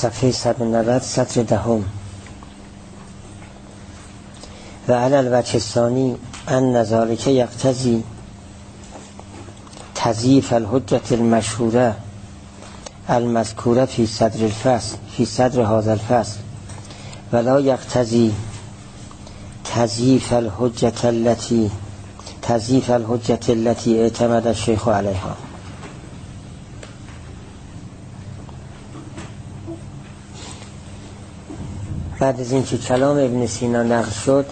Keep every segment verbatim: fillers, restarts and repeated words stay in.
صفحه صد و نود سطر دهم. و علی الوجه الثانی ان ذلک یقتضی تضعیف الحجة المشهوره المذکوره فی صدر الفصل فی صدر هذا الفصل ولا یقتضی تضعیف الحجة التي تضعیف الحجة التي اعتمد الشیخ علیها. بعد از اینکه کلام ابن سینا نقل شد،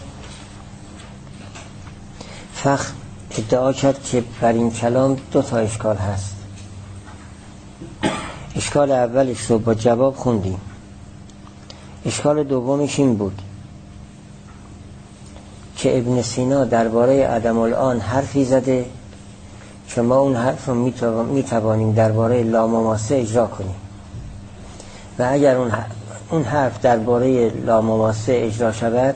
فخر ادعا کرد که بر این کلام دو تا اشکال هست. اشکال اولش رو با جواب خوندیم. اشکال دومش این بود که ابن سینا درباره عدم الآن حرفی زده که ما اون حرف رو میتوانیم درباره لامماسه اجرا کنیم و اگر اون اون حرف درباره لامماسه اجرا شود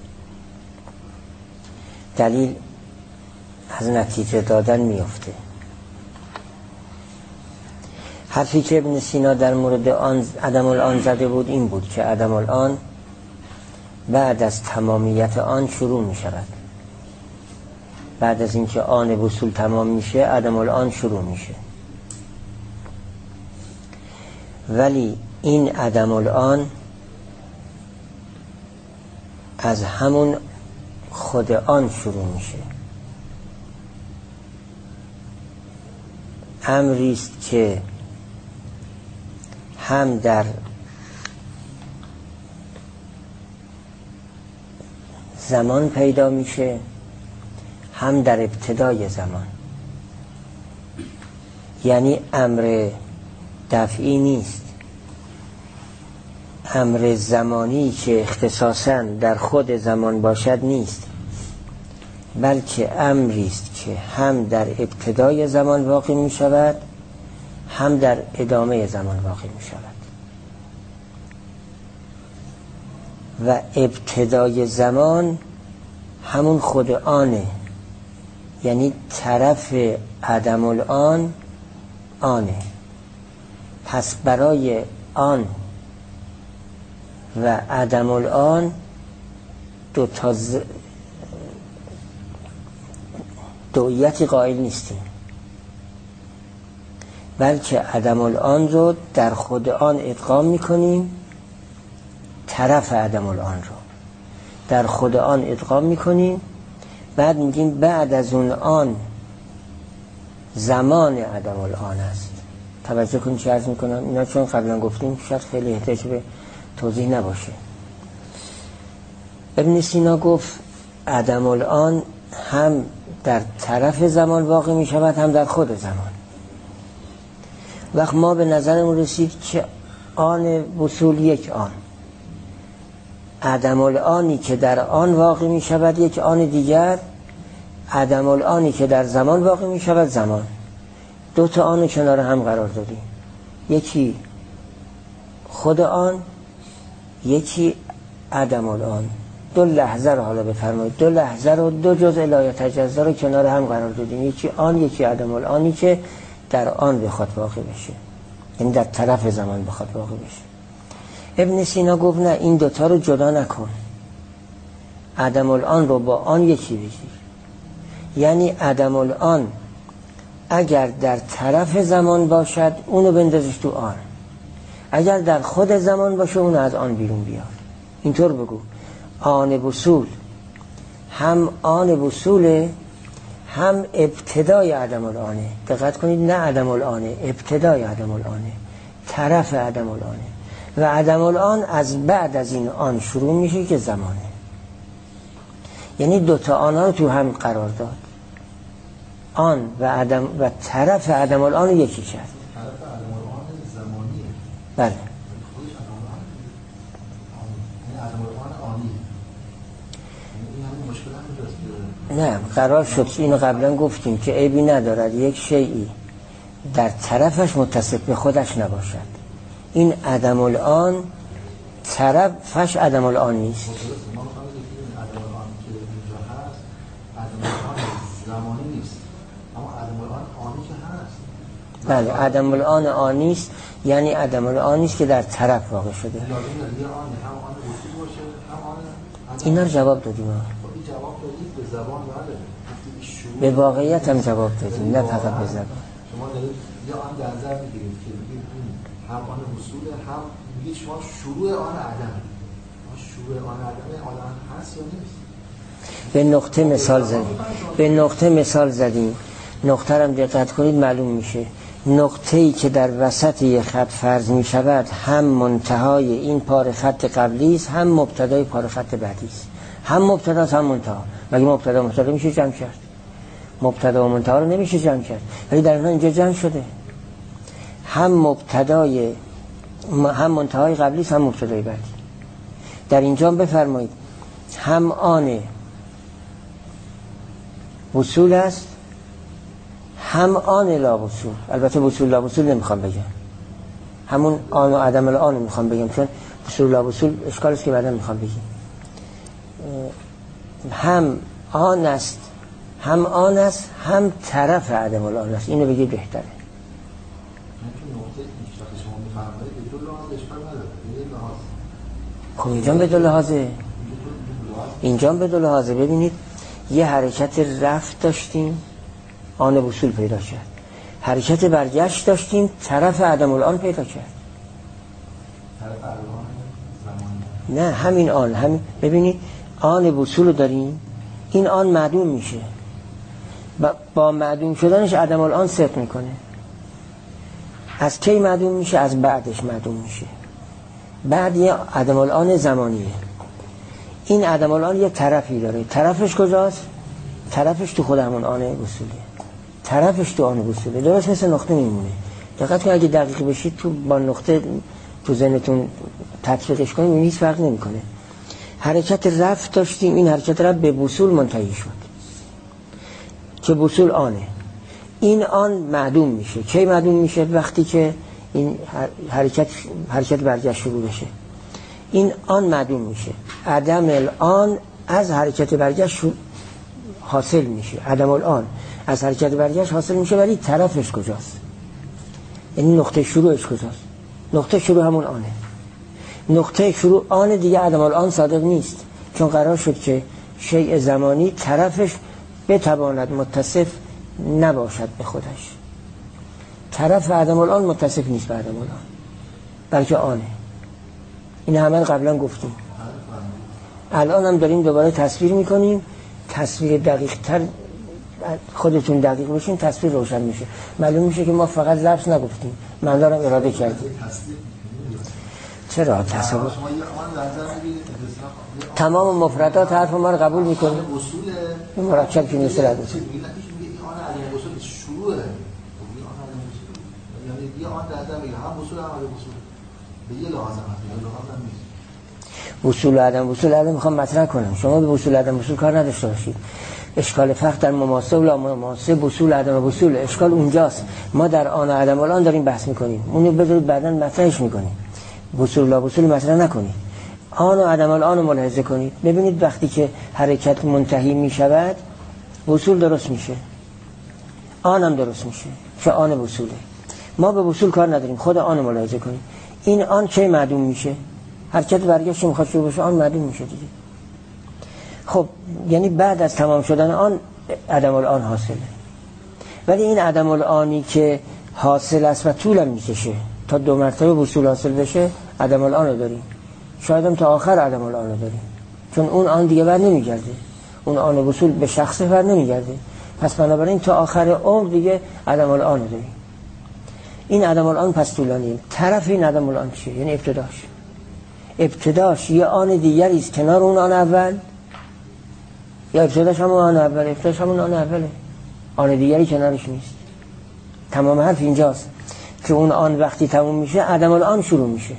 دلیل از نتیجه دادن میفته. حرفی که ابن سینا در مورد آن عدم الآن زده بود این بود که عدم الآن بعد از تمامیت آن شروع می شود. بعد از اینکه آن وصول تمام میشه عدم الآن شروع میشه. ولی این عدم الآن از همون خود آن شروع میشه. امری است که هم در زمان پیدا میشه هم در ابتدای زمان. یعنی امر دفعی نیست، امر زمانی که اختصاصاً در خود زمان باشد نیست، بلکه امری است که هم در ابتدای زمان واقع می شود هم در ادامه زمان واقع می شود. و ابتدای زمان همون خود آنه، یعنی طرف عدم الآن آنه. پس برای آن و عدم الآن دو تا ز... دویتی قائل نیستیم، بلکه عدم الآن رو در خود آن ادغام میکنیم، طرف عدم الآن رو در خود آن ادغام میکنیم، بعد میگیم بعد از اون آن زمان عدم الآن است. توجه کنید چه عرض میکنم؟ اینا چون قبلا گفتیم شاید خیلی احتیاج به توضیح نباشه. ابن سینا گفت عدم الآن هم در طرف زمان واقع می شود هم در خود زمان. وقت ما به نظرمون رسید که آن وصول یک آن، عدم الآنی که در آن واقع می شود یک آن دیگر، عدم الآنی که در زمان واقع می شود زمان. دو تا آن کنار هم قرار دادیم، یکی خود آن یکی عدم الآن. دو لحظه رو حالا بفرمایید، دو لحظه رو دو جزء لا یتجزا رو کنار هم قرار دادیم، یکی آن یکی عدم الآنی که در آن بخواد واقع بشه، یعنی در طرف زمان بخواد واقع بشه. ابن سینا گفت نه، این دوتا رو جدا نکن، عدم الآن رو با آن یکی بگیر. یعنی عدم الآن اگر در طرف زمان باشد اونو بندازش تو آن، اگر در خود زمان باشه اونو از آن بیرون بیار. اینطور بگو آن وصول هم آن وصوله هم ابتدای عدم الآنه. دقت کنید، نه عدم الآنه، ابتدای عدم الآنه، طرف عدم الآنه. و عدم الآن از بعد از این آن شروع میشه که زمانه. یعنی دوتا آنها رو تو هم قرار داد، آن و عدم و طرف عدم الآن رو یکی کرد. طرف عدم الآن زمانیه. بله. نه، قرار شد اینو قبلا گفتیم که عیبی ندارد یک شیئی در طرفش متصف به خودش نباشد. این عدم الآن طرفش عدم الآن نیست. ما میخوایم بگیم عدم الآن که اینجا هست عدم الآن زمانی نیست، اما عدم الآن آنی که هست. بله عدم الآن آنی است، یعنی عدم الآنی است که در طرف واقع شده. لازم داره یه آن هم آن وصول باشه هم آن اینا رو جواب دادیم ها. این جواب دادید به زبان نداره، به واقعیت هم جواب دادیم نه فقط به زبان. شما دارید یه آن در نظر میگیرید که بگید هم آن وصول هم میگید شما شروع آن عدم، شروع آن عدم آدم هست یا نیست. به نقطه مثال زدیم به نقطه مثال زدیم نقطه رو هم دقت کنید معلوم میشه نقطه‌ای که در وسط یک خط فرض می شود هم منتهای این پاره خط قبلی است هم مبتدای پاره خط بعدی است. هم مبتدا هم منتها. مگه مبتدا مبتدا میشه جمع کرد؟ مبتدا و منتها رو نمیشه جمع کرد، ولی در اینجا جمع شده. هم مبتدای هم منتهای قبلی است هم مبتدای بعدی. در اینجا بفرمایید هم آن وصول است هم آن لا وصول. البته وصول لا وصول نمیخوام بگم، همون آن و عدم الآن میخوام بگم، چون وصول لا وصول اشکال است که بعدا میخوام بگیم. هم آن است هم آن است هم طرف عدم الآن است. اینو بگید بهتره. خب اینجا به دو لحاظه اینجا به دو لحاظه ببینید یه حرکت رفت داشتیم آن وصول پیدا کرد، حرکت برگشت داشتیم طرف عدم الآن پیدا کرد. نه همین آن همین ببینید آن وصول داریم، این آن معدوم میشه، با معدوم شدنش عدم الآن صدق میکنه. از کی معدوم میشه؟ از بعدش معدوم میشه. بعد یه عدم الآن زمانیه. این عدم الآن یه طرفی داره، طرفش کجاست؟ طرفش تو خود همون آن وصوله، طرفش تو آن وصوله. درست مثل نقطه میمونه. دقت کنید اگه دقیق بشید تو با نقطه تو ذهنتون تطبیقش کنید هیچ فرق نمیکنه. حرکت رفت داشتیم، این حرکت رفت به وصول منتهی شد که وصول آنه. این آن معدوم میشه. کی معدوم میشه؟ وقتی که این حرکت حرکت برگشت شروع بشه. این آن معدوم میشه. عدم الآن از حرکت برگشت حاصل میشه. عدم الآن از حرکت برگشت حاصل میشه، ولی طرفش کجاست؟ یعنی نقطه شروعش کجاست؟ نقطه شروع همون آنه. نقطه شروع آن دیگه عدم الآن صادق نیست، چون قرار شد که شیء زمانی طرفش بتواند متصف نباشد به خودش. طرف عدم الآن متصف نیست به عدم الآن، بلکه آنه. این همه قبلا گفتیم، الان هم داریم دوباره تصویر میکنیم. تصویر دقیق تر خودتون دقیق بشین تصویر روشن میشه. معلوم میشه که ما فقط لفظ نگفتیم، معنا رو اراده کردیم. چرا تصور تمام مفردات حرف ما رو قبول میکنیم. این مرکب که نیست رد میشه. شروع یعنی یه آن در هم وصول هم عدم وصول به یه لحاظ هم نیست. وصول عدم وصول عدم میخوام مطرح کنم. شما به وصول عدم وصول کار نداشته باشید. اشکال فرق در مماسه و لا مماسه، وصول عدم وصول اشکال اونجاست. ما در آن عدم الان داریم بحث میکنیم، اونو بذارید بعداً مطرحش میکنیم. وصول لا وصول مطرح نکنید، آن و عدم الان رو ملاحظه کنید. ببینید وقتی که حرکت منتهی میشود وصول درست میشه، آن هم درست میشه که آن وصوله. ما به وصول کار نداریم، خود آن رو ملاحظه کنید. این آن چه معدوم میشه؟ حرکت برگشت میخواد شروع بشه، آن معدوم میشه دیگه. خب یعنی بعد از تمام شدن آن عدم الآن حاصله، ولی این عدم الآنی که حاصل است و طول میکشه تا دو مرتبه وصول حاصل بشه عدم الآن رو داریم. شاید هم تا آخر عدم الآن رو داریم، چون اون آن دیگه بر نمیگرده. اون آن وصول به شخص بر نمیگرده، پس بنابراین تا آخر عمر دیگه عدم الآن رو داریم. این عدم الآن پس طولانیه. طرف این عدم الآن چیه؟ یعنی ابتداش. ابتداش یه آن دیگری است کنار اون آن اول، یا ابتداش همون آن اول، ابتداش همون آن اوله، آن دیگری کنارش نیست. تمام حرف اینجاست که اون آن وقتی تموم میشه عدم الآن شروع میشه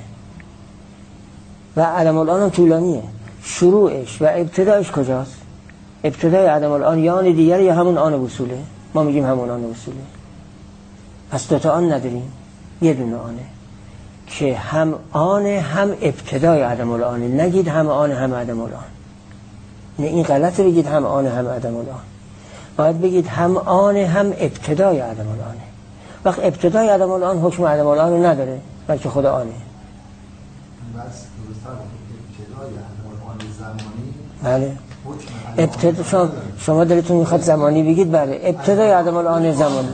و عدم الآن هم طولانیه. شروعش و ابتدایش کجاست؟ ابتدای عدم الآن یا آن دیگری یا همون آن وصوله. ما میگیم همون آن وصوله. پس دوتا آن نداریم، یه دونه آنه که هم آن هم ابتدای عدم الآن. نگید هم آن هم عدم الآن، نه این غلطه بگید هم آن هم عدم الآن. باید بگید هم آن هم ابتدای عدم الآن. وقت ابتدای عدم الان حکم عدم الان رو نداره، بلکه خود آنه. بس ابتدای عدم الان زمانی بله ابتدا شما, شما دلتون میخواد زمانی بگید، بله ابتدای عدم الان زمانی.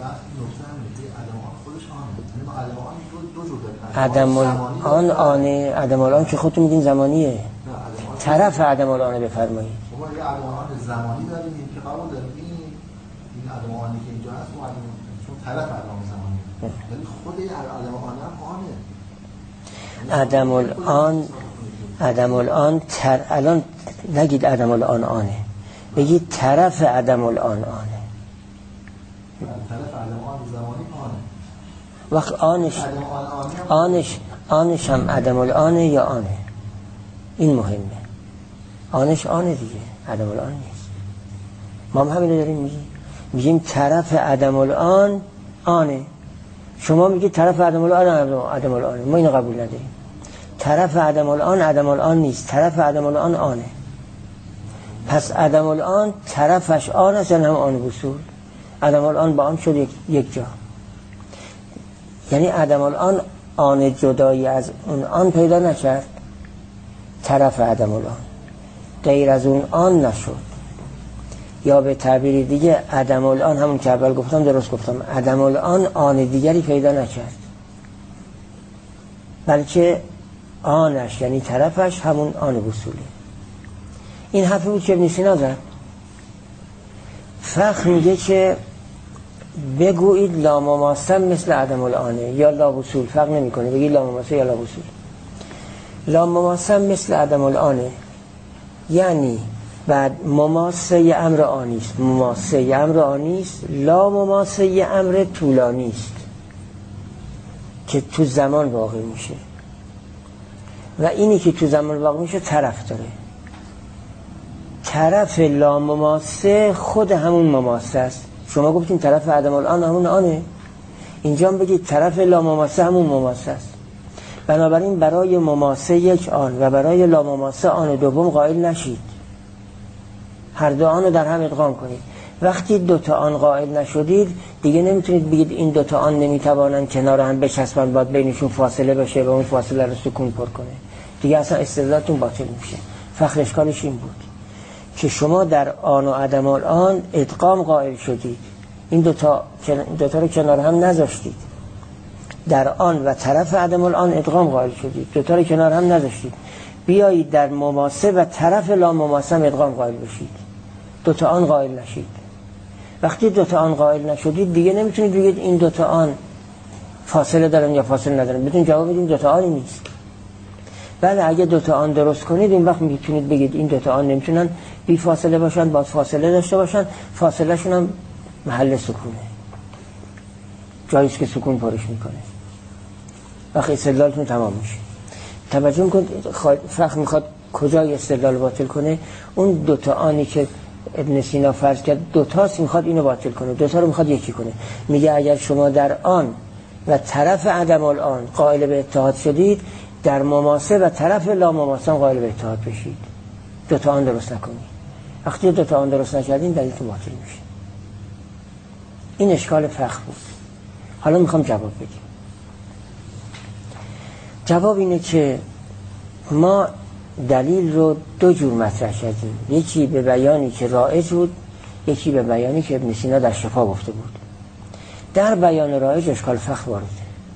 عدم الان آنه، عدم الان که خودتون میگین زمانیه، طرف عدم الان بفرمایید. شما یه عدم الان زمانی داریم که قبول داریم این عدم الانی که اینجا هست، چون طرف عدم زمانی، یعنی خود عدم الان آنه. عدم الان عدم الان تر الان نگید عدم الان آنه، بگید طرف عدم الان آنه. طرف عدم الان زمانی آنه. وقت آنش آنش آنش هم عدم الانه یا آنه، این مهمه. آنش آنه دیگه، عدم الان نیست. ما هم همین داریم میگیم، میگیم طرف عدم الان آنه. شما میگید طرف عدم الان عدم الانه، ما اینو قبول نداریم. طرف عدم الان عدم الان نیست، طرف عدم الان آنه. پس عدم الان طرفش آن است، یعنی هم آن وصول. عدم الان با آن شد یک, یک جا، یعنی عدم الان آن جدایی از اون آن پیدا نکرد، طرف عدم الان غیر از اون آن نشد. یا به تعبیر دیگه عدم الان، همون که اول گفتم درست گفتم، عدم الان آن دیگری پیدا نکرد، بلکه آنش یعنی طرفش همون آن وصولی. این حرفی بود که ابن سینا زد. فخر میگه که بگویید لا مماثل مثل عدم الانه یا لا وصول، فرق نمیکنه بگید لا مماثل یا لا وصول. لا مماثل مثل عدم الانه یعنی بعد مماثل یه امر آنیست، مماثل یه امر آنیست، لا مماثل یه امر طولانیست که تو زمان واقع میشه، و اینی که تو زمان واقع میشه طرف داره. طرف لا مماثل خود همون مماثل است. شما گفتین طرف عدم الان همون آنه، اینجا هم بگید طرف لا مماثل همون مماثل است. بنابراین برای مماثل یک آن و برای لا مماثل آن دوم قائل نشید، هر دو آن رو در هم ادغام کنید. وقتی دو تا آن قائل نشدید دیگه نمیتونید بگید این دو تا آن نمیتوانن کنار هم بچسبن، باید بینشون فاصله بشه و اون فاصله رو سکون پر کنه، دیگه اصلا استدلالتون باطل میشه. فخر اشکالش این بود که شما در آن و عدم الان ادغام قائل شدید، این دو تا دو تا رو کنار هم نذاشتید. در آن و طرف عدم الان ادغام قائل شدید، دو تا رو کنار هم نذاشتید. بیایید در مماثل و طرف لا مماثل ادغام قائل بشید، دو تا آن قائل نشید. وقتی دو تا آن قائل نشدید دیگه نمیتونید بگید این دو تا آن فاصله دارن یا فاصله ندارن، بتون جواب بدید دو تا آنی نیست. بله اگه دو تا آن درست کنید این وقت میتونید بگید این دو تا آن نمیتونن بی فاصله باشن، باید فاصله داشته باشن، فاصله شون هم محل سکونه، جاییست که سکون پرش میکنه. وقتی استدلالتون تمام میشه. توجه کنید فقط میخواد کجای استدلال باطل کنه، اون دو تا آنی که ابن سینا فرض کرد دو تاست، میخواد اینو باطل کنه، دو تا رو میخواد یکی کنه. میگه اگر شما در آن و طرف عدم الان قائل به اتحاد شدید، در مماثل و طرف لا مماثل قائل به اتحاد بشید، دو تا آن درست نکنید. وقتی دو تا آن درست نکردین دلیلتون باطل میشه. این اشکال فقه بود. حالا میخوام جواب بدیم. جواب اینه که ما دلیل رو دو جور مطرح کردیم، یکی به بیانی که رایج بود، یکی به بیانی که ابن سینا در شفا گفته بود. در بیان رایج اشکال فقه وارده،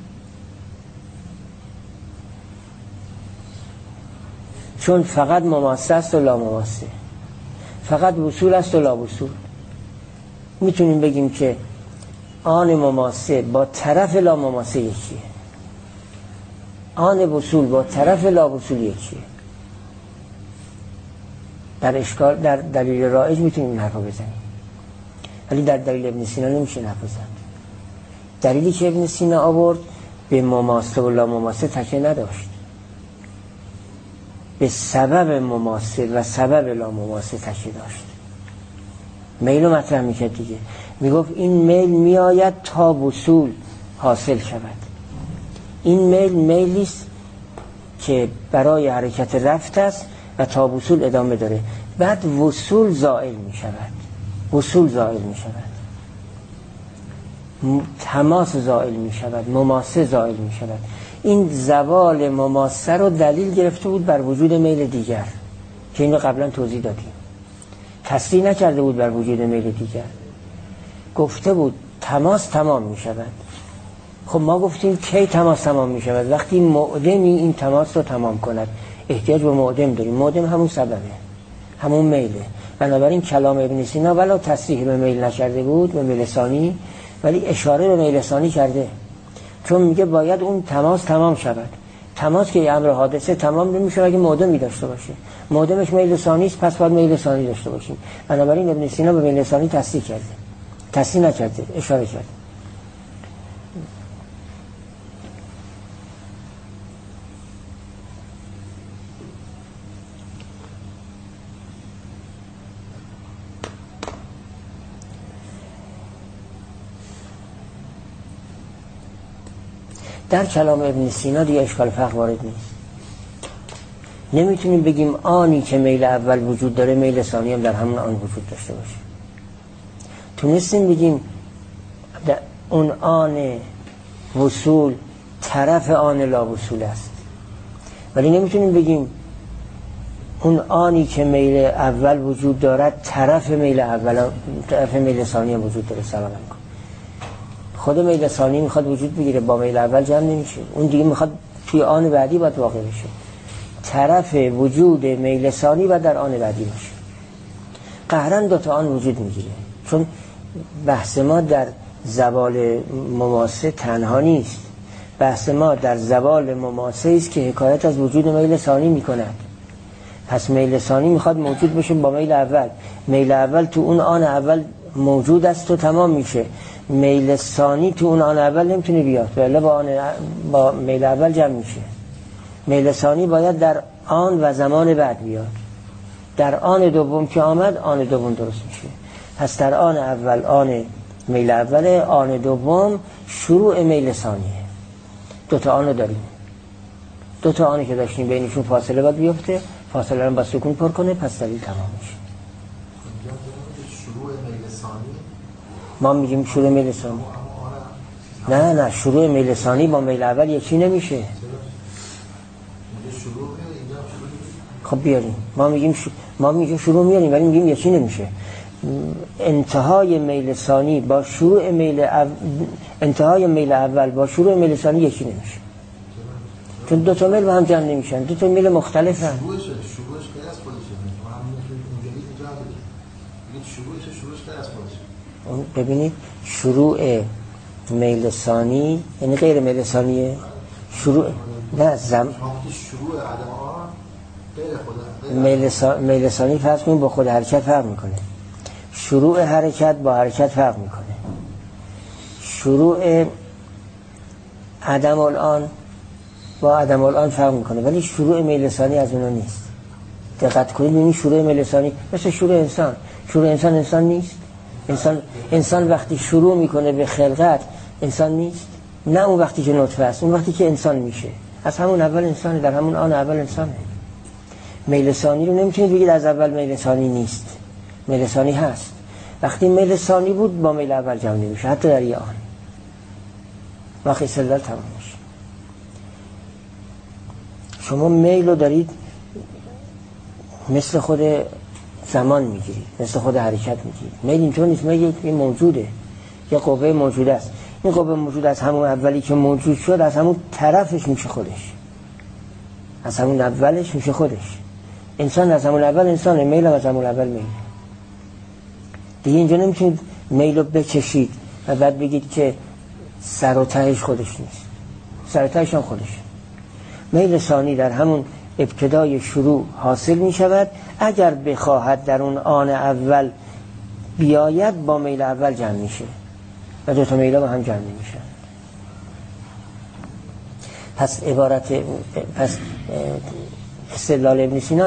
چون فقط مماثل است و لا مماثل، فقط وصول است و لا وصول. میتونیم بگیم که آن مماثل با طرف لا مماثل یکیه، آن وصول با طرف لا وصول یکیه. در اشکال در دلیل رایج میتونیم این حرفا بزنیم، ولی در دلیل ابن سینا نمیشه این حرفا زد. دلیلی که ابن سینا آورد به مماثل و لا مماثل تکیه نداشت، به سبب مماثل و سبب لا مماثل تکیه داشت. میل رو مطرح میکرد دیگه، میگفت این میل میآید تا وصول حاصل شود. این میل میلیست که برای حرکت رفت است و تا وصول ادامه داره، بعد وصول زائل می شود، وصول زائل می شود. تماس زائل می شود، مماسه زائل می شود. این زوال مماسه رو دلیل گرفته بود بر وجود میل دیگر که اینو قبلا توضیح دادیم. تصریح نکرده بود بر وجود میل دیگر، گفته بود تماس تمام می شود. خب ما گفتیم کی تماس تمام می شود؟ وقتی معدمی این تماس رو تمام کند. احتیاج به معدم داریم. معدم همون سببه، همون میله. بنابراین کلام ابن سینا ولی تصریح به میل نکرده بود، به میل ثانی، ولی اشاره به میل ثانی کرده، چون میگه باید اون تماس تمام شود. تماس که یه امر حادثه تمام نمیشه اگه معدمی داشته باشه. معدمش میل ثانی است، پس باید میل ثانی داشته باشیم. بنابراین ابن سینا به میل ثانی تصریح کرده، تصریح نکرده، اشاره کرده. در کلام ابن سینا دیگه اشکال فرق وارد نیست. نمیتونیم بگیم آنی که میل اول وجود داره میل ثانی هم در همون آن وجود داشته باشه. تونستیم بگیم اون آن وصول طرف آن لا وصول است، ولی نمیتونیم بگیم اون آنی که میل اول وجود دارد طرف میل اول طرف میل ثانی هم وجود داره. سلام علیکم. خود میل ثانی میخواد وجود بگیره، با میل اول جمع نمیشه. اون دیگه میخواد توی آن بعدی باید واقع بشه. طرف وجود میل ثانی و در آن بعدی باشه. قهرن دو تا آن وجود میگیره، چون بحث ما در زوال مماسه تنها نیست. بحث ما در زوال مماسه است که حکایت از وجود میل ثانی میکند. پس میل ثانی میخواد موجود بشه با میل اول. میل اول تو اون آن اول موجود است و تمام میشه. میل ثانی تو اون آن اول نمیتونه بیاد، ولی با آن با میل اول جمع میشه. میل ثانی باید در آن و زمان بعد بیاد. در آن دوم که آمد آن دوم درست میشه. پس در آن اول آن میل اول، آن دوم شروع میل ثانیه. دو تا آن رو داریم. دو تا آنی که داشتیم بینشون فاصله باید بیفته، فاصله رو با سکون پر کنه، پس دلیل تمام میشه. شروع میل ثانی ما میگیم شروع میل ثانی. نه نه شروع میل ثانی با میل اول یکی نمیشه. خب بیاریم. ما میگیم ش... ما میگیم شروع میاریم ولی میگیم یکی نمیشه. انتهای میل ثانی با شروع میل او... انتهای میل اول با شروع میل ثانی یکی نمیشه، چون دو تا میل با هم جمع نمیشن، دو تا میل مختلفن. شروعش شروعش غیر از خودشه. ما همین اونجوری اینجا بگید شروعش شروعش غیر از خودشه. ببینید شروع میل ثانی یعنی غیر میل ثانیه. شروع نه زم شروع عدم آن غیر خود میل ثا... میل ثانی فرض کنیم با خود حرکت فرق میکنه. شروع حرکت با حرکت فرق میکنه. شروع عدم الان با عدم الان فرق میکنه، ولی شروع میل ثانی از اونها نیست. دقت کنید ببینید شروع میل ثانی مثل شروع انسان. شروع انسان انسان نیست. انسان انسان وقتی شروع میکنه به خلقت انسان نیست. نه اون وقتی که نطفه است، اون وقتی که انسان میشه. از همون اول انسانه، در همون آن اول انسانه. میل ثانی رو نمیتونید بگید از اول میل ثانی نیست. میل ثانی هست. وقتی میل ثانی بود با میل اول جمع نمیشه، حتی در یه آن. وقتی استدلال تمام میشه. شما میل رو دارید مثل خود زمان میگیرید، مثل خود حرکت میگیرید. میل اینطور نیست. میل یه موجوده، یه قوه موجوده است. این قوه موجود از همون اولی که موجود شد از همون طرفش میشه خودش، از همون اولش میشه خودش. انسان از همون اول انسانه، میل از همون اول میل. دیگه اینجا نمیتونید میل رو بکشید و بعد بگید که سر و تهش خودش نیست. سر و تهش هم خودش. میل ثانی در همون ابتدای شروع حاصل می شود. اگر بخواهد در اون آن اول بیاید با میل اول جمع میشه و دو تا میل با هم جمع نمیشن. پس عبارت پس استدلال ابن سینا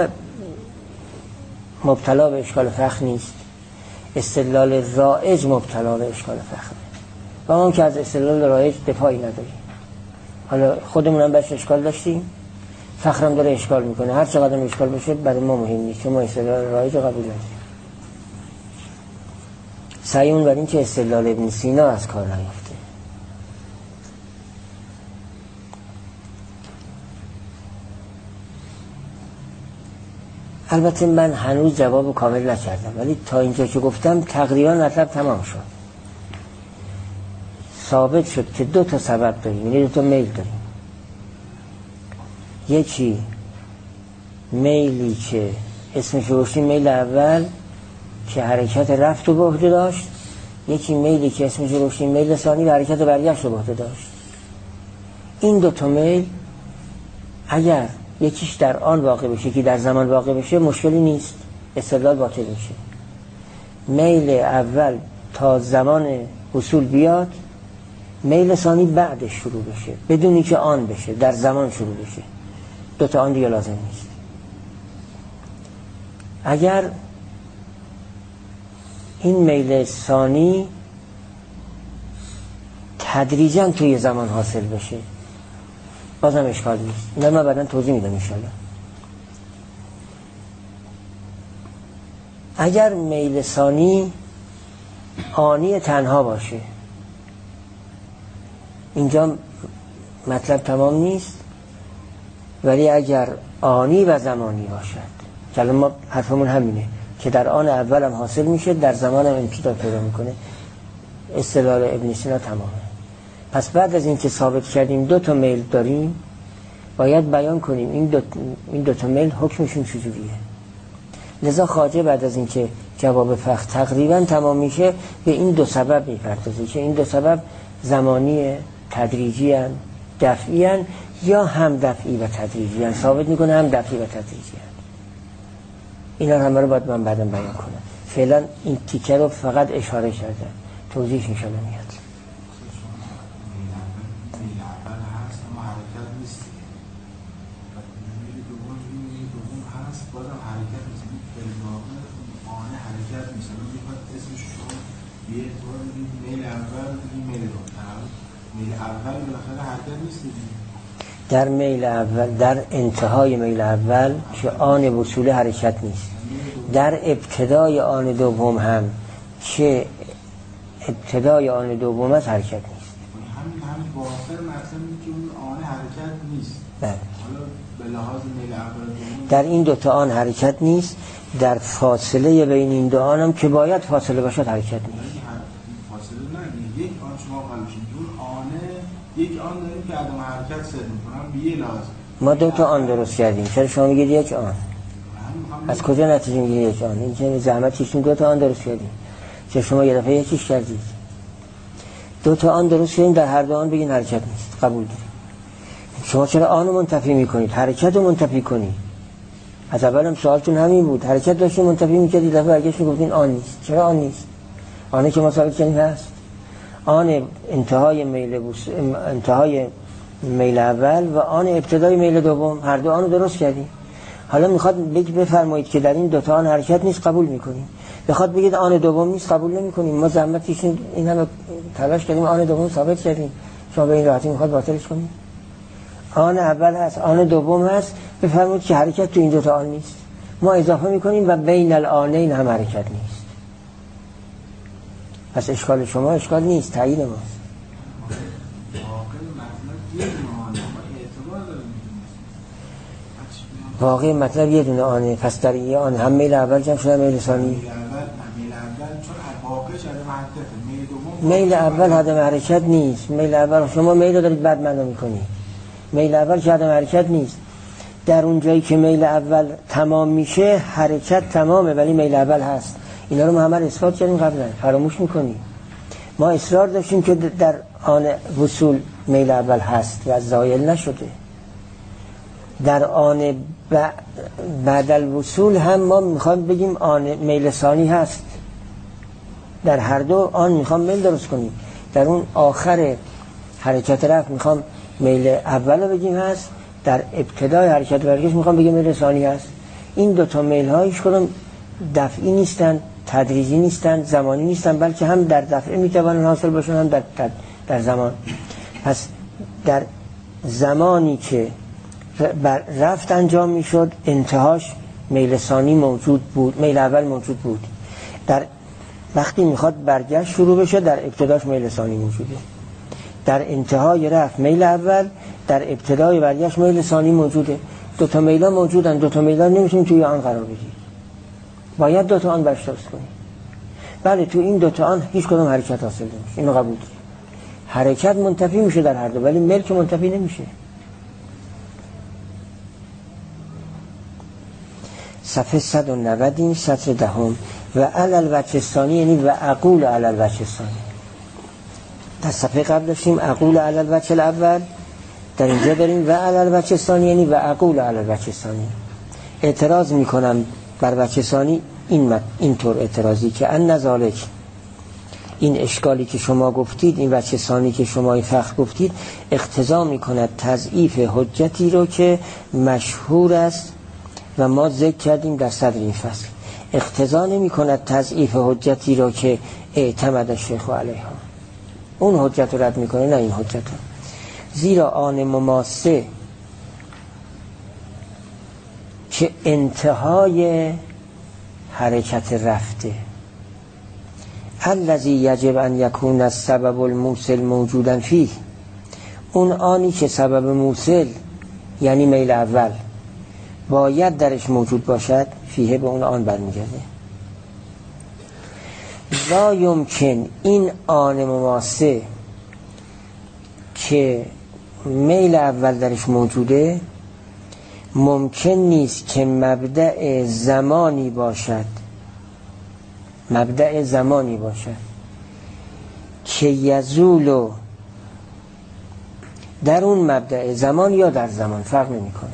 مبتلا به اشکال فقه نیست. استدلال رائج مبتلا به اشکال فقه و ما هم که از استدلال رائج دفاعی نداریم. حالا خودمون هم بهش اشکال داشتیم، فقه هم داره اشکال میکنه. هر چقدر اشکال بشه برای ما مهم نیست، چون ما استدلال رائج قبول نداریم. سعی اون بر این که استدلال ابن سینا از کار نیفته. البته من هنوز جواب کامل نکردم، ولی تا اینجا که گفتم تقریبا مطلب تمام شد. ثابت شد که دو تا سبب داریم، یعنی دو تا میل داریم. یکی میلی که اسمش روشی میل اول که حرکت رفت و به عهده داشت، یکی میلی که اسمش روشی میل ثانی و حرکت برگشت و به عهده داشت. این دو تا میل اگر یکیش در آن واقع بشه که در زمان واقع بشه مشکلی نیست، استدلال باطل میشه. میل اول تا زمان وصول بیاد، میل ثانی بعدش شروع بشه بدونی که آن بشه، در زمان شروع بشه. دو تا آن دیگه لازم نیست. اگر این میل ثانی تدریجاً توی زمان حاصل بشه بازم اشکال نیست. اینا من بعداً توضیح میدم انشاءالله. اگر میل ثانی آنی تنها باشه، اینجا مطلب تمام نیست، ولی اگر آنی و زمانی باشد، که ما حرفمون همینه که در آن اول هم حاصل میشه، در زمان هم امتداد پیدا میکنه، استدلال ابن سینا تمامه. پس بعد از این که ثابت کردیم دو تا میل داریم، باید بیان کنیم این دو, این دو تا میل حکمشون چجوریه. لذا خواجه بعد از این که جواب فخر تقریبا تمام میشه به این دو سبب میپردازه که این دو سبب زمانی، تدریجی هن، دفعی هن، یا هم دفعی و تدریجی هن. ثابت میکنه هم دفعی و تدریجی هن. اینا همه رو باید من بعدم بیان کنم. فعلا این تیکه رو فقط اشاره کردم، توضیحش انشاءالله میاد. در میل اول، در انتهای میل اول که آن وصول حرکت نیست، در ابتدای آن دوم هم که ابتدای آن دوم از حرکت نیست. همین همین باخر مثلا که اون آن حرکت نیست. بله. حالا به لحاظ میل اول در این دوتا آن حرکت نیست، در فاصله بین این دو آن هم که باید فاصله باشد حرکت نیست. فاصله نه، یک آن شما قلبشید اون آنه یک آن داریم که عدم حرکت سر میکنم به یه لحاظ. ما دو تا آن درست کردیم، چرا شما میگید یک آن؟ از کجا نتیجه میگید یک آن؟ این که زحمت کشیم دو تا آن درست کردیم، چرا شما یه دفعه یکیش کردید؟ دو تا آن درست کردیم، در هر دو آن بگین حرکت نیست، قبول داریم. شما چرا آن رو منتفی میکنید؟ حرکت رو منتفی کنید. از اول هم سوالتون همین بود، حرکت داشتیم منتفی میکردید، دفعه برگشت میگفتین آن نیست. چرا آن نیست؟ آنه که ما ثابت کردیم هست. آن انتهای میل بوس... انتهای میل اول و آن ابتدای میل دوم، هر دو آن درست کردیم. حالا میخواد بگی بفرمایید که در این دو تا آن حرکت نیست، قبول میکنیم. بخواد بگید آن دوم نیست، قبول نمیکنیم. ما زحمتش این همه تلاش کردیم آن دوم ثابت کردیم، شما به این راحتی میخواد باطلش کنید؟ آن اول هست، آن دوم هست، بفرمایید که حرکت تو این دو تا آن نیست. ما اضافه میکنیم و بین الآنین هم حرکت نیست. پس اشکال شما اشکال نیست، تعیین ماست. واقعی مطلب یه دونه آنه، پس در یه آن هم میل اول جمع شده میل ثانی. میل اول عدم حرکت نیست. میل اول شما میل دارید بعد معنا میکنید. میل اول که عدم حرکت نیست. در اون جایی که میل اول تمام میشه حرکت تمامه، ولی میل اول هست. اینا رو ما همه اثبات کردیم قبلا، فراموش میکنیم. ما اصرار داشتیم که در آن وصول میل اول هست و زایل نشده. در آن بعد الوصول هم ما میخوام بگیم آن میل ثانی هست. در هر دو آن میخوام میل درست کنیم. در اون آخر حرکت رفت میخوام میل اول رو بگیم هست، در ابتدای حرکت برگشت میخوام بگیم میل ثانی هست. این دو تا میل ها هیچ کدوم دفعی نیستن، تدریجی نیستن، زمانی نیستن، بلکه هم در دفعه میتوانن حاصل باشن هم در, در, در زمان. پس در زمانی که رفت انجام میشد انتهاش میل ثانی موجود بود، میل اول موجود بود. در وقتی میخواد برگشت شروع بشه در ابتداش میل ثانی موجوده. در انتهای رفت میل اول، در ابتدای برگشت میل ثانی موجوده. دو تا میلان موجودن، دو تا میلان نمیتونید توی آن قرار بدید، باید دو تا آن برش درست کنید. بله تو این دو تا آن هیچ کدوم حرکت حاصل نمیشه، اینو قبول کنید. حرکت منتفی میشه در هر دو، ولی ملک منتفی نمیشه. صفحه صد و نود این سطر دهم. و علل وجه ثانی یعنی و اقول علل وجه ثانی. در صفحه قبل داشتیم اقول علل وجه الاول، در اینجا داریم و علل وجه ثانی یعنی و اقول علل وجه ثانی. اعتراض میکنم بر وجه ثانی این اینطور اعتراضی که ان نذالک، این اشکالی که شما گفتید، این وجه ثانی که شما این فخر گفتید اقتضا میکند تضعیف حجتی رو که مشهور است و ما ذکر کردیم در صدر این فصل. اقتضا نمی کند تضعیف حجتی رو که اعتمد شیخ علیها، اون حجت رو رد میکنه، نه این حجت رو. زیرا آن مماسه که انتهای حرکت رفته، الذی یجب ان یکون السبب الموصل موجودا فیه، اون آنی که سبب موصل یعنی میل اول باید درش موجود باشد، فیه به اون آن برمیگرده. لا یمکن، این آن مماسه که میل اول درش موجوده ممکن نیست که مبدأ زمانی باشد، مبدأ زمانی باشد که یزول، در اون مبدأ زمان یا در زمان فرق نمی کنه،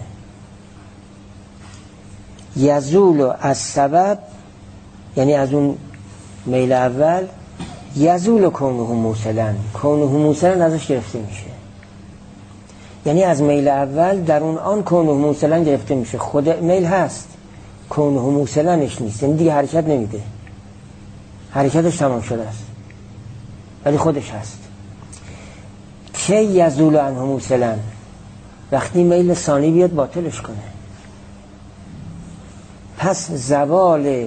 یزول از سبب یعنی از اون میل اول، یزول کونه موصلن، کونه موصلن ازش گرفته میشه، یعنی از میل اول در اون آن کونه موصلن گرفته میشه. خود میل هست، کونه موصلنش نیست، یعنی دیگه حرکت نمیده، حرکتش تمام شده است ولی خودش هست. که یزول عنه موصلن، وقتی میل ثانی بیاد باطلش کنه. پس زوال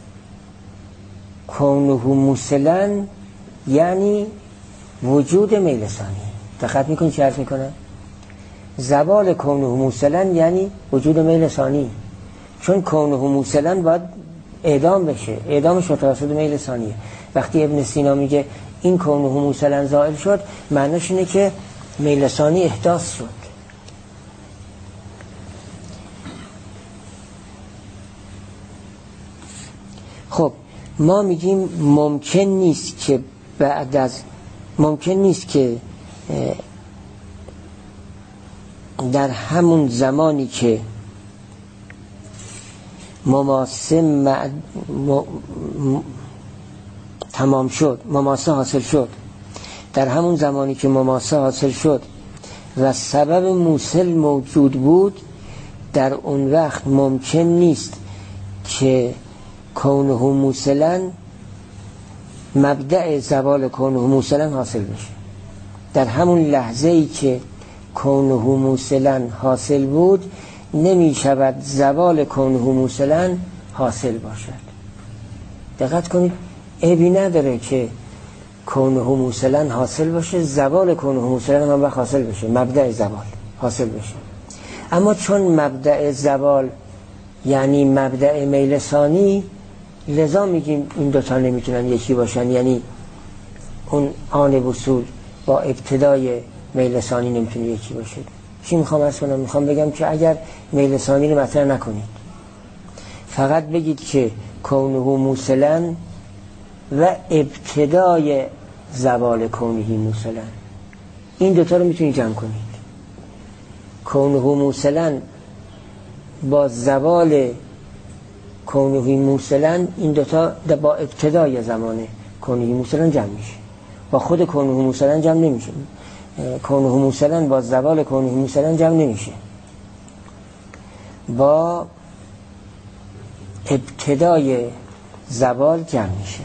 کونه موصلن یعنی وجود میل ثانی. دقت میکنی چه عرض میکنم؟ زوال کونه موصلن یعنی وجود میل ثانی، چون کونه موصلن باید اعدام بشه، اعدامش توسط میل ثانیه. وقتی ابن سینا میگه این کونه موصلن زائل شد، معنیش اینه که میل ثانی احداث شد. خب ما میگیم ممکن نیست که بعد از ممکن نیست که در همون زمانی که مماسه مع... م... م... تمام شد، مماسه حاصل شد، در همون زمانی که مماسه حاصل شد و سبب موصل موجود بود، در اون وقت ممکن نیست که کونه موصلن مبدأ زوال کونه موصلن حاصل بشه. در همون لحظه ای که کونه موصلن حاصل بود نمی شود زوال کونه موصلن حاصل باشد. دقت کنید، عیبی نداره که کونه موصلن حاصل باشه، زوال کونه موصلن هم وقت حاصل بشه، مبدأ زوال حاصل بشه. اما چون مبدأ زوال یعنی مبدأ میل ثانی، لذا میگیم این دوتا نمیتونن یکی باشن، یعنی اون آن وصول با ابتدای میل ثانی نمیتونه یکی باشه. چی میخوام از کنم؟ میخوام بگم که اگر میل ثانی رو مطرح نکنید، فقط بگید که کونه موصلن و ابتدای زوال کونه موصلن، این دوتا رو میتونید جمع کنید. کونه موصلن با زوال کونه موصلن، این دوتا با ابتدای زمان کونه موصلن جمع میشه، با خود کونه موصلن جمع نمیشه. کونه موصلن با زوال کونه موصلن جمع نمیشه، با ابتدای زوال جمع میشه.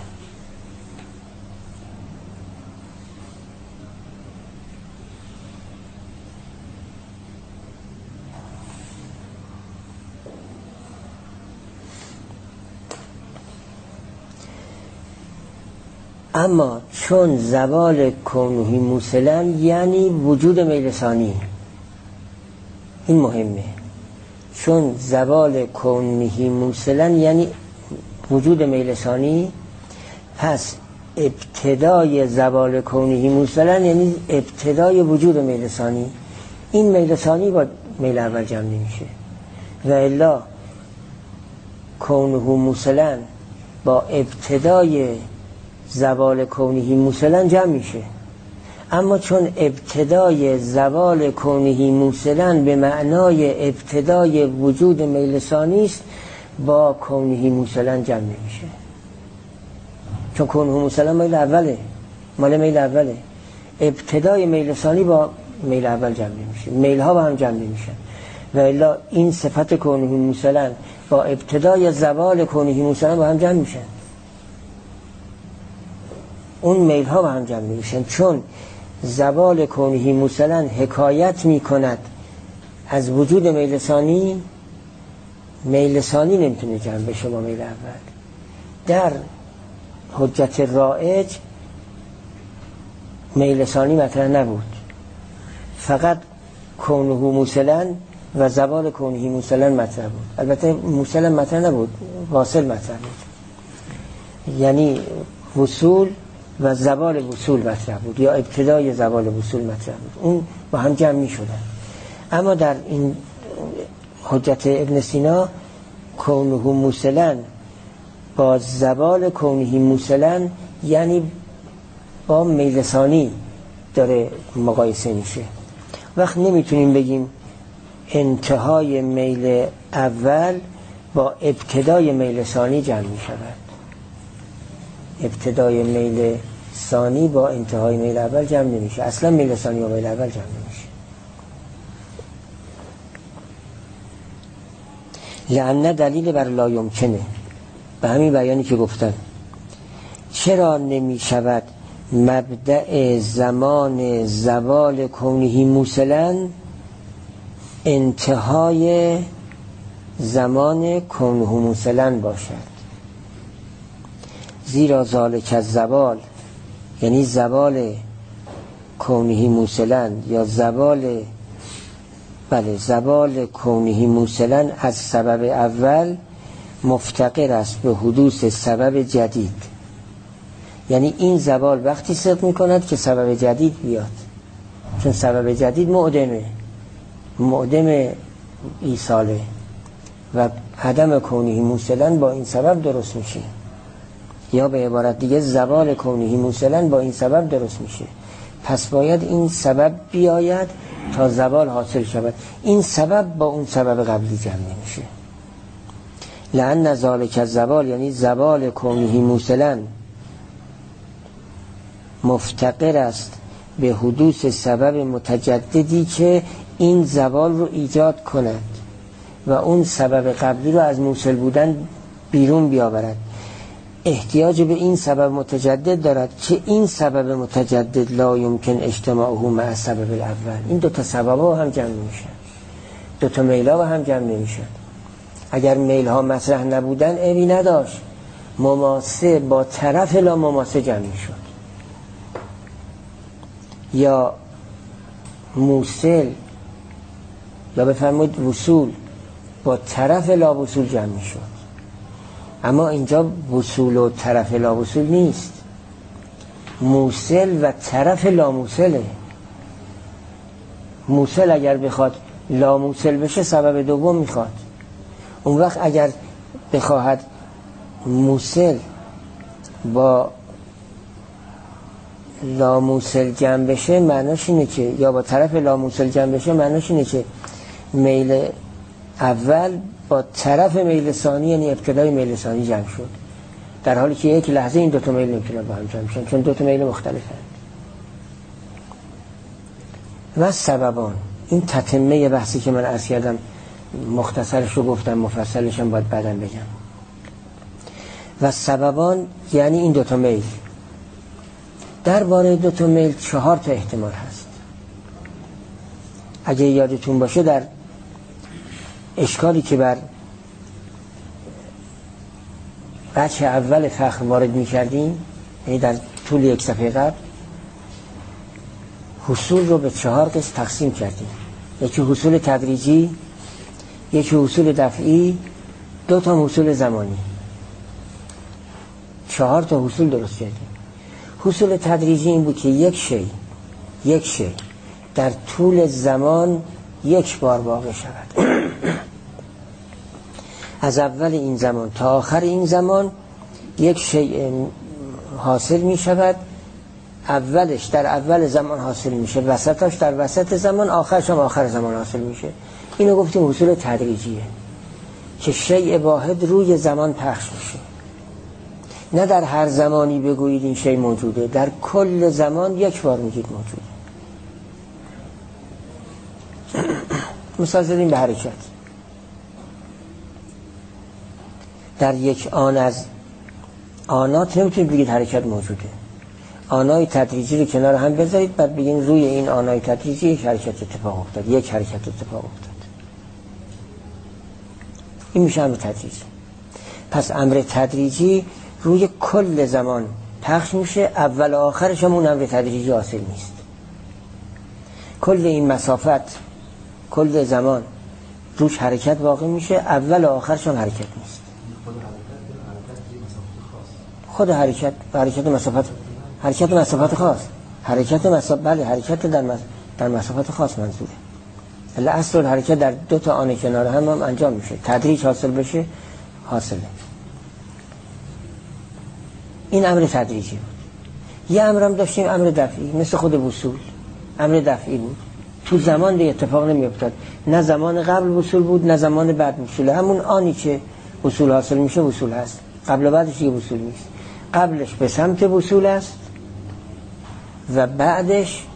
اما چون زوال کونه موصلن یعنی وجود میل ثانی، این مهمه، چون زوال کونهی موصلا یعنی وجود میل ثانی، پس ابتدای زوال کونهی موصلا یعنی ابتدای وجود میل ثانی. این میل ثانی با میل اول جمع نمیشه و الا کونه موصلا با ابتدای زوال کونهی موصلا جمع میشه. اما چون ابتدای زوال کونهی موصلا به معنای ابتدای وجود میل ثانی است، با کونهی موصلا جمع نمیشه. چون کونه موصلا میل اوله، مال میل اوله، ابتدای میل ثانی با میل اول جمع نمیشه، میل ها با هم جمع نمیشن و الا این صفت کونهی موصلا با ابتدای زوال کونهی موصلا با هم جمع میشن. اون میل ها با هم جمع نمیشن چون زوال کونهی موصلا حکایت میکند از وجود میل ثانی. میل ثانی نمیتونه جمع بشه با میل اول. در حجت رائج میل ثانی مطرح نبود، فقط کونه موصلا و زوال کونهی موصلا مطرح بود. البته موصلا مطرح نبود، واصل مطرح بود، یعنی وصول و زوال وصول مطرح بود یا ابتدای زوال وصول مطرح بود، اون با هم جمع می شدن. اما در این حجت ابن سینا کونه موصلا با زوال کونهی موصلا یعنی با میل ثانی داره مقایسه میشه. وقت نمیتونیم بگیم انتهای میل اول با ابتدای میل ثانی جمع می شود. ابتدای میل ثانی با انتهای میل اول جمع نمیشه، اصلا میل ثانی با میل اول جمع نمیشه. لعنه دلیل بر لا یمکنه، به همین بیانی که گفتن. چرا نمی شود مبدأ زمان زوال کونهی موصلا انتهای زمان کونه موصلا باشد؟ زیرا ذالک الزوال یعنی زوال کونهی موصلا یا زوال بله زوال کونهی موصلا از سبب اول مفتقر است به حدوث سبب جدید. یعنی این زوال وقتی صدق می کند که سبب جدید بیاد، چون سبب جدید معدمه معدم ایصاله و عدم کونهی موصلا با این سبب درست میشه، یا به عبارت دیگه زوال کونهی موصلا با این سبب درست میشه. پس باید این سبب بیاید تا زوال حاصل شود. این سبب با اون سبب قبلی جمع نمیشه. لأن ذالک الزوال یعنی زوال کونهی موصلا مفتقر است به حدوث سبب متجددی که این زوال رو ایجاد کند و اون سبب قبلی رو از موصل بودن بیرون بیاورد. احتیاج به این سبب متجدد دارد که این سبب متجدد لا یمکن اجتماعه مع سبب الاول. این دو تا سبب ها هم جمع نمیشن، دو تا میل ها هم جمع نمیشن. اگر میل ها مطرح نبودن عیبی نداشت، مماسه با طرف لا مماسه جمع میشد، یا موصل یا بفرمایید وصول با طرف لا وصول جمع میشد. اما اینجا وصول و طرف لا وصول نیست، موصل و طرف لا موصله. موصل اگر بخواد لا موصل بشه سبب دوم میخواد. اون وقت اگر بخواهد موصل با لا موصل جمع بشه معناش اینه که، یا با طرف لا موصل جمع بشه معناش اینه که میل اول با طرف میل ثانی یعنی ابتدای میل ثانی جمع شد، در حالی که یک لحظه این دوتا میل نمیتونن با هم جمع شن چون دوتا میل مختلفن. و سببان، این تتمه بحثی که من عرض کردم مختصرش رو گفتم، مفصلش هم باید بعداً بگم. و سببان یعنی این دوتا میل. درباره دوتا میل چهار تا احتمال هست. اگه یادتون باشه در اشکالی که بر بچه اول فخر وارد می کردیم، یعنی در طول یک صفحه قبل، حصول رو به چهار قسم تقسیم کردیم. یکی حصول تدریجی، یکی حصول دفعی، دو تا حصول زمانی، چهار تا حصول درست کردیم. حصول تدریجی این بود که یک شی یک شی در طول زمان یک بار واقع شود. از اول این زمان تا آخر این زمان یک شی حاصل می شود. اولش در اول زمان حاصل میشه، وسطش در وسط زمان، آخرش هم آخر زمان حاصل میشه. اینو گفتیم حصول تدریجیه که شیء واحد روی زمان پخش میشه. نه در هر زمانی بگویید این شیء موجوده، در کل زمان یک بار میگید موجوده. مثال زدیم به حرکت. در یک آن از آنات نمیتونید بگید حرکت موجوده. آنای تدریجی رو کنار هم بذارید، بعد بگین روی این آنای تدریجی یک حرکت اتفاق افتاد، یک حرکت اتفاق افتاد. این میشه امر تدریجی. پس امر تدریجی روی کل زمان پخش میشه، اول و آخرش هم اون امر تدریجی حاصل نیست. کل این مسافت، کل زمان روش حرکت واقع میشه، اول و آخرش هم حرکت نیست. خود حرکت حرکت مسافت حرکت مسافت خاص حرکت مسافت بله حرکت در مس... در مسافت خاص منظوره. الا اصل حرکت در دو تا آن کنار هم, هم انجام میشه، تدریج حاصل بشه حاصله. این امر تدریجی بود. یه امرم داشتیم امر دفعی، مثل خود وصول، امر دفعی بود. تو زمان دیگه اتفاق نمیافتاد، نه زمان قبل وصول بود نه زمان بعد وصول. همون آنی که وصول حاصل میشه وصول هست، قبل و بعدش دیگه وصول نیست. قبلش به سمت وصول است و بعدش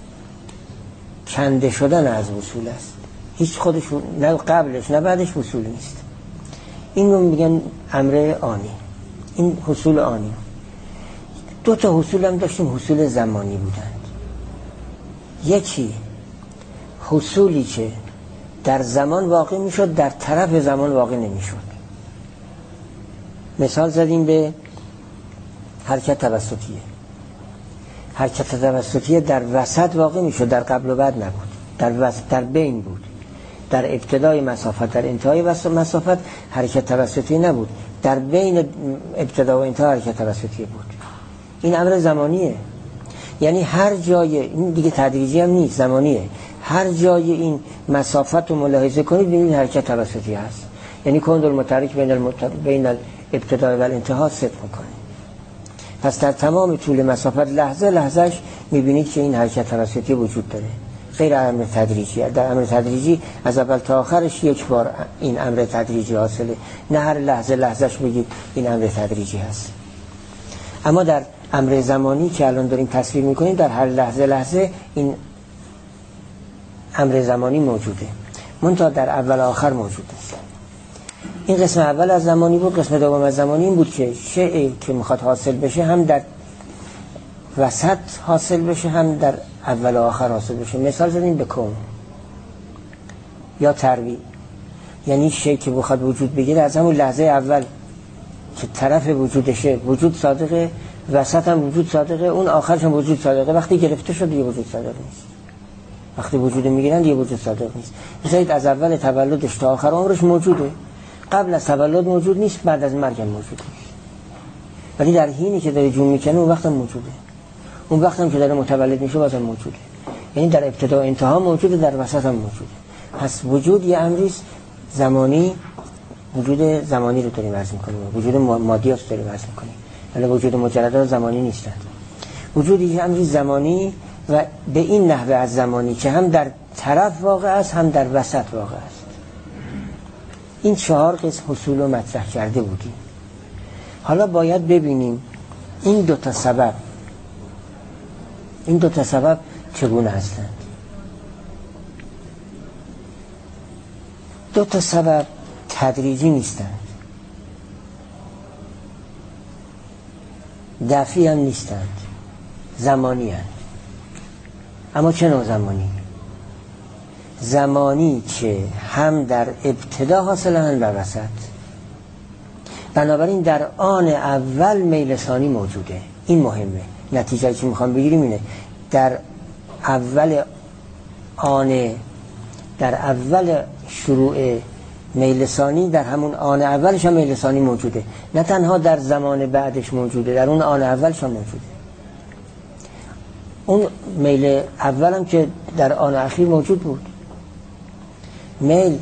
کنده شدن از وصول است. هیچ خودش نه قبلش نه بعدش وصول نیست. این رو میگن امر آنی. این حصول آنی. دو تا حصول هم داشتیم، حصول زمانی بودند. یکی حصولی که در زمان واقع میشد، در طرف زمان واقع نمیشد. مثال زدیم به حرکت توسطیه. حرکت توسطیه در وسط واقع میشد، در قبل و بعد نبود، در وسط، در بین بود. در ابتدای مسافت، در انتهای مسافت حرکت توسطیه نبود، در بین ابتدا و انتها حرکت توسطیه بود. این امر زمانیه. یعنی هر جای، این دیگه تدریجی هم نیست، زمانیه. هر جای این مسافت رو ملاحظه کنید ببینید حرکت توسطی هست. یعنی کندل متحرک بین المت... بین الابتداء و الانتها صدق میکنه. پس در تمام طول مسافت لحظه لحظهش میبینید که این حرکت توسطی وجود داره، غیر امر تدریجی. در امر تدریجی از اول تا آخرش یک بار این امر تدریجی حاصله، نه هر لحظه لحظهش بگید این امر تدریجی هست. اما در امر زمانی که الان داریم تصویر میکنیم، در هر لحظه لحظه این امر زمانی موجوده، منتها در اول آخر موجوده. این قسم اول از زمانی بود. قسم دوم از زمانی این بود که شیئی که میخواد حاصل بشه هم در وسط حاصل بشه هم در اول و آخر حاصل بشه. مثال زدیم به کون یا تروی. یعنی شیئی که بخواد وجود بگیره از همون لحظه اول که طرف وجودشه وجود صادقه، وسط هم وجود صادقه، اون آخرش هم وجود صادقه. وقتی گرفته شد دیگه وجود صادق نیست. وقتی وجود میگیرن دیگه وجود صادق نیست. مثلا از اول تولدش تا آخر عمرش موجوده، قبل از تولد موجود نیست، بعد از مرگ هم موجود نیست. ولی در حینی که داره جون میکنه اون وقت هم موجوده، اون وقت هم که داره متولد میشه بازم موجوده. یعنی در ابتدا و انتها موجوده، در وسط هم موجوده. پس وجود یه امریست زمانی، وجود زمانی رو داریم عرض میکنیم، وجود مادیات داریم عرض میکنیم، ولی وجود مجرد زمانی نیستند. وجود یه امری زمانی و به این نحوه از زمانی که هم در طرف واقع است هم در وسط واقع است. این چهار قسم حصول رو مطرح کرده بودیم. حالا باید ببینیم این دو تا سبب این دو تا سبب چگونه هستند. دو تا سبب تدریجی نیستند، دفعی هم نیستند، زمانی هستند. اما چه نوع زمانی؟ زمانی که هم در ابتدا حاصلند و وسط. بنابراین در آن اول میل ثانی موجوده. این مهمه. نتیجه که میخوام بگیریم اینه، در اول آن در اول شروع میل ثانی در همون آن اولش هم میل ثانی موجوده، نه تنها در زمان بعدش موجوده، در اون آن اولش هم موجوده. اون میل اول هم که در آن اخیر موجود بود. میل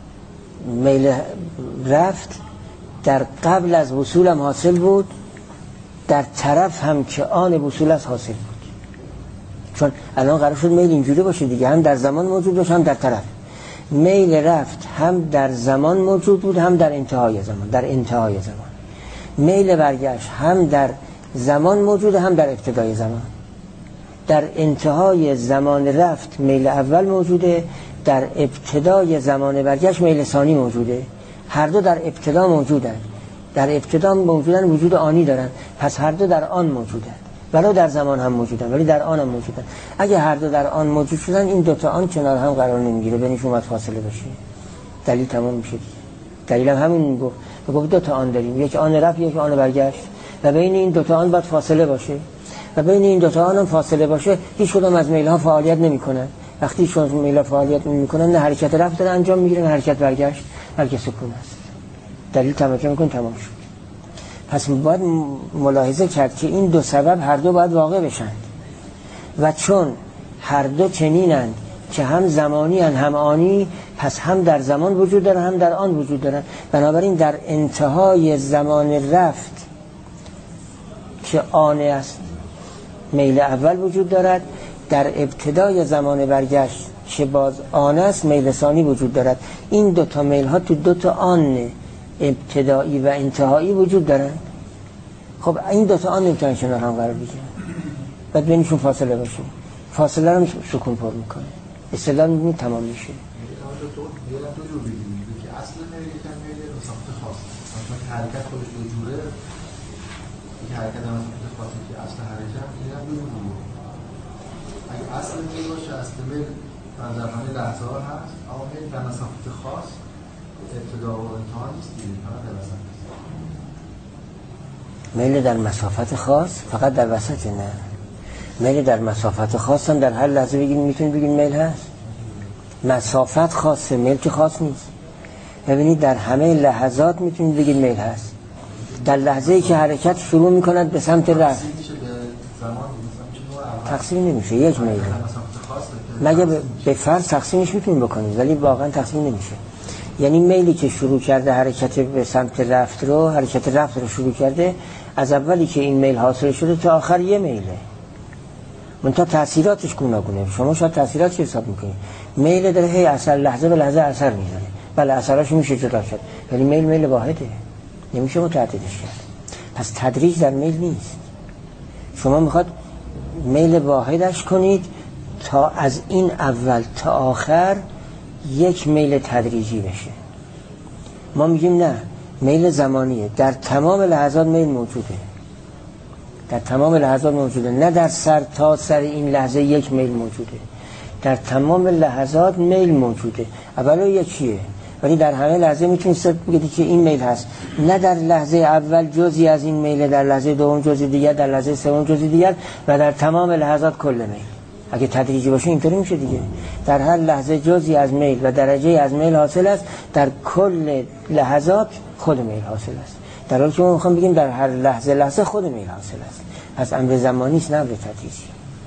میل رفت در قبل از وصول هم حاصل بود، در طرف هم که آن وصول از حاصل بود. چون الان قرار شد میل اینجوری باشه دیگه، هم در زمان موجود باشه هم در طرف. میل رفت هم در زمان موجود بود هم در انتهای زمان، در انتهای زمان. میل برگشت هم در زمان موجود هم در ابتدای زمان. در انتهای زمان رفت میل اول موجوده، در ابتدای زمان برگشت میل ثانی موجوده. هر دو در ابتدا موجودن، در ابتدا موجودن، وجود آنی دارن، پس هر دو در آن موجودن، ولو در زمان هم موجودن ولی در آن هم موجودن. اگه هر دو در آن موجود شدن، این دوتا آن کنار هم قرار نمیگیره، بینشون باید فاصله باشه. دلیل تمام میشه. دلیل هم همین گفت، گفت دوتا آن داریم، یک آن رفت یک آن برگشت، و بین این دوتا آن باید فاصله باشه، و بین این دوتا آن هم فاصله باشه. هیچ کدوم از میل ها فعالیت نمیکنن. وقتی شون میل ها فعالیت نمیکنن، نه حرکت رفت داره انجام میگیره نه حرکت برگشت، بلکه سکون است. دلیل تمام میکن، تمام شد. پس باید ملاحظه کرد که این دو سبب هر دو باید واقع بشن، و چون هر دو چنینند که هم زمانی هن هم آنی، پس هم در زمان وجود دارن هم در آن وجود دارن. بنابراین در انتهای زمان رفت که آن است میل اول وجود دارد، در ابتدای زمان برگشت که باز آن است میل ثانی وجود دارد. این دو تا میل ها تو دو تا آن ابتدایی و انتهایی وجود دارن. خب این دو تا آن نمیتونن کنار هم قرار بگیرن، بعد بینشون فاصله باشه. فاصله رو سکون پر میکنه، اصطلاح میبینی تمام میشه. دو جور بگیریم که اصل میل یکم میل مسافت خاص، مثلا حرکت خودش دو جوره، یک حرکت هم مسافت خاصی که اصل حرکت این هم دو جوره. اگه اصل میل باشه، اصل میل در همه لحظه ها هست، اما میل در مسافت خاص ابتدا و انتها نیست دیگه، فقط در وسط. میل در مسافت خاص فقط در وسط نه. میل در مسافت خاص هم در هر لحظه بگیم، میتونید بگیم میل هست. مسافت خاصه، میل که خاص نیست. ببینید در همه لحظات میتونید بگید میل هست. در لحظه ای که حرکت شروع میکند به سمت رفت، تقسیم نمیشه، یک میل مگه به فرض تقسیمش میتونید بکنید، ولی واقعا تقسیم نمیشه. یعنی میلی که شروع کرده حرکت به سمت رفت رو، حرکت رفت رو شروع کرده، از اولی که این میل حاصل شده تا آخر یه میله. منتها تأثیراتش گوناگونه. شما شاید تأثیراتش حساب میکنید. میل داره هی اثر، لحظه به لحظه اثر میذاره. بله اثراشو میشه جدا کرد، ولی میل میل واحده، نمیشه متعددش کرد. پس تدریج در میل نیست. شما میخواد میل واحدش کنید تا از این اول تا آخر یک میل تدریجی بشه. ما میگیم نه، میل زمانیه، در تمام لحظات میل موجوده، در تمام لحظات موجوده، نه در سر تا سر این لحظه یک میل موجوده، در تمام لحظات میل موجوده. اولا یکیه، ولی در همه لحظه میتونید بگید که این میل هست. نه در لحظه اول جزئی از این میل، در لحظه دوم جزئی دیگر، در لحظه سوم جزئی دیگر، و در تمام لحظات کل میل. اگه تدریجی باشه اینطوری میشه دیگه. در هر لحظه جزئی از میل و درجه از میل حاصل است، در کل لحظات خود میل حاصل است. در حالی که ما میخوام بگیم در هر لحظه لحظه خود میل حاصل است. پس امر زمانی است، نه امر تدریجی.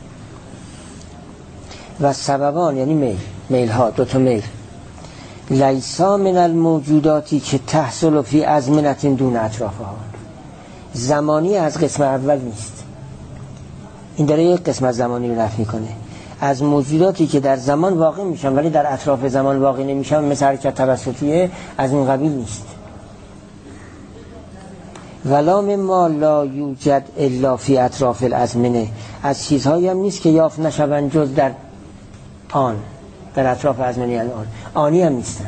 و سببان یعنی میل، میل ها، دو تا میل، لیسا من الموجوداتی که تحصل فی ازمنة دون اطرافها. زمانی از قسم اول نیست. این داره یک قسم از زمانی رو رفع میکنه. از موجوداتی که در زمان واقع میشن ولی در اطراف زمان واقع نمیشن، مثل حرکت توسطیه، از این قبیل نیست. ولا مما لا یوجد الا فی اطراف الازمنه. از چیزهایی هم نیست که یافت نشوند جز در آن، در اطراف ازمنه الان. آنی هم نیستند.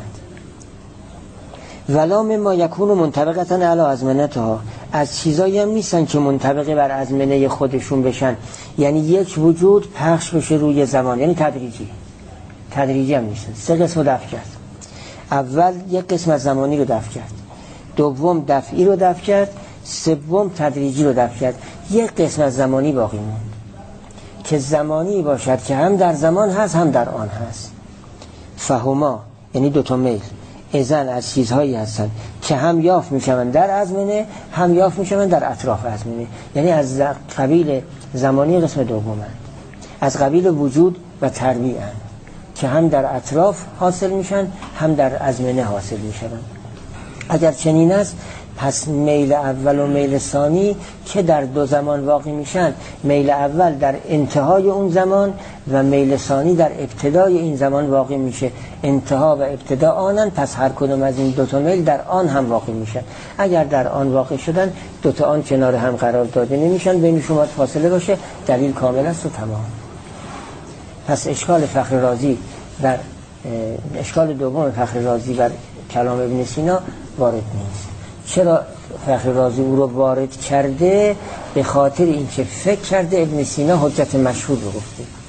ولا مما یکون منطبقتا علی ازمنتها. از چیزایی هم نیستن که منطبق بر ازمنه خودشون بشن، یعنی یک وجود پخش بشه روی زمان، یعنی تدریجی. تدریجی هم نیستن. سه قسم رو دفع کرد. اول یک قسم از زمانی رو دفع کرد، دوم دفعی رو دفع کرد، سوم تدریجی رو دفع کرد. یک قسم از زمانی باقی موند که زمانی باشد که هم در زمان هست هم در آن هست. فهما یعنی دوتا میل، اذن از چیزهایی هستند که هم یافت میشوند در ازمنه، هم یافت میشوند در اطراف ازمنه. یعنی از قبیل زمانی قسم دومند، از قبیل وجود و تربیعند که هم در اطراف حاصل میشن، هم در ازمنه حاصل میشن. اگر چنین است، پس میل اول و میل ثانی که در دو زمان واقع میشن، میل اول در انتهای اون زمان و میل ثانی در ابتدای این زمان واقع میشه. انتها و ابتدا آنن، پس هر کدوم از این دو تا میل در آن هم واقع میشن. اگر در آن واقع شدن، دو تا آن کنار هم قرار داده نمیشن، بین شما فاصله باشه، دلیل کامل است و تمام. پس اشکال فخر رازی در اشکال دوم فخر رازی بر کلام ابن سینا وارد نیست. چرا فخر رازی او رو وارد کرده؟ به خاطر اینکه فکر کرده ابن سینا حجت مشهور رو گفته.